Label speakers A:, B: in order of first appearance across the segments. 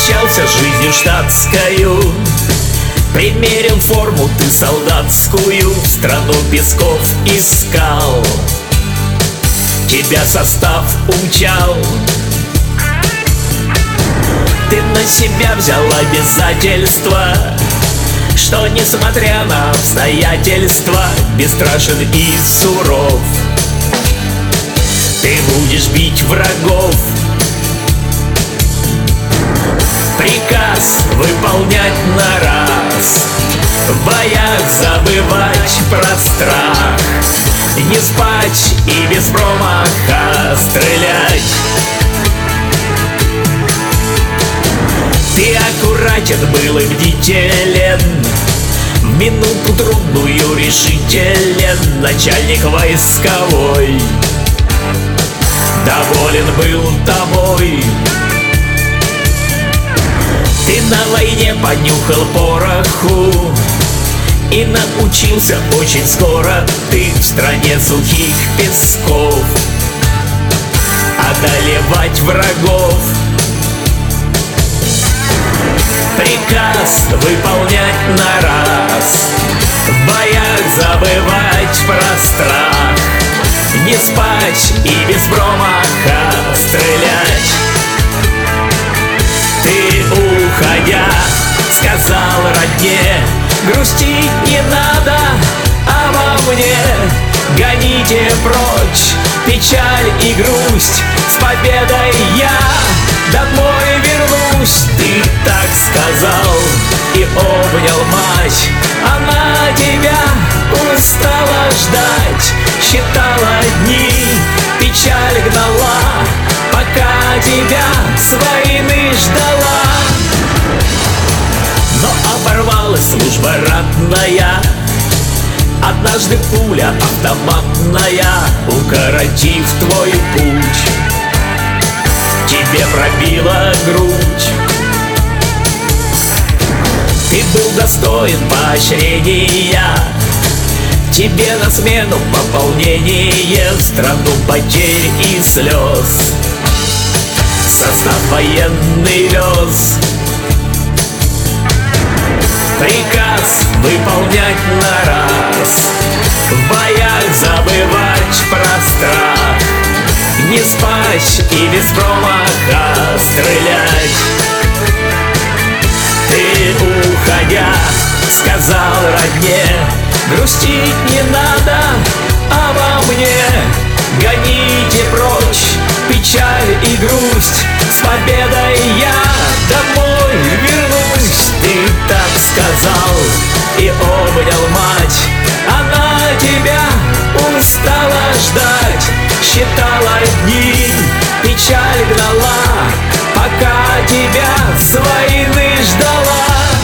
A: Прощался с жизнью штатскою, примерил форму ты солдатскую, в страну песков искал, тебя состав умчал. Ты на себя взял обязательства, что, несмотря на обстоятельства, бесстрашен и суров. Ты будешь бить врагов, приказ выполнять на раз, в боях забывать про страх, не спать и без промаха стрелять. Ты аккуратен был и бдителен, в минуту трудную решителен, начальник войсковой доволен был тобой. Ты на войне понюхал пороху и научился очень скоро ты в стране сухих песков одолевать врагов. Приказ выполнять на раз, в боях забывать про страх, не спать и без промаха стрелять. Ты, уходя, сказал родне, грустить не надо обо мне, гоните прочь печаль и грусть, с победой я домой вернусь. Ты так сказал и обнял мать, она тебя устала ждать, считала дни, печаль гнала, пока тебя с войны ждала. Но оборвалась служба ратная, однажды пуля автоматная, укоротив твой путь, тебе пробила грудь. Ты был достоин поощрения, тебе на смену пополнение в страну потерь и слез состав военный вез. Приказ выполнять на раз, в боях забывать про страх, не спать и без промаха стрелять. Ты, уходя, сказал родне, грустить не надо обо мне, гоните прочь печаль и грусть, с победой я домой вернусь. Ты так сказал и обнял мать, она тебя устала ждать, считала дни, печаль гнала, пока тебя с войны ждала.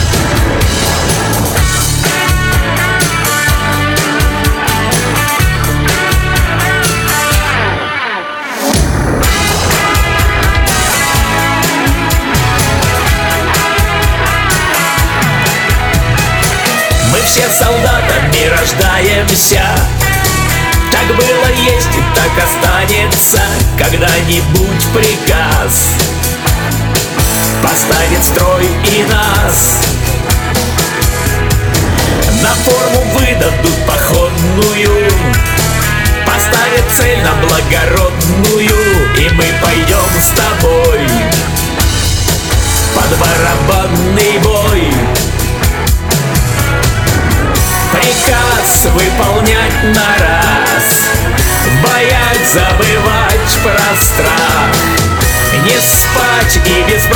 A: Мы все солдатами рождаемся, так было, есть и так останется. Когда-нибудь приказ поставит строй и нас, на форму выдадут походную, поставят цель на благородную, и мы пойдем с тобой под барабанный бой. Приказ выполнять на раз, в боях забывать про страх, не спать и без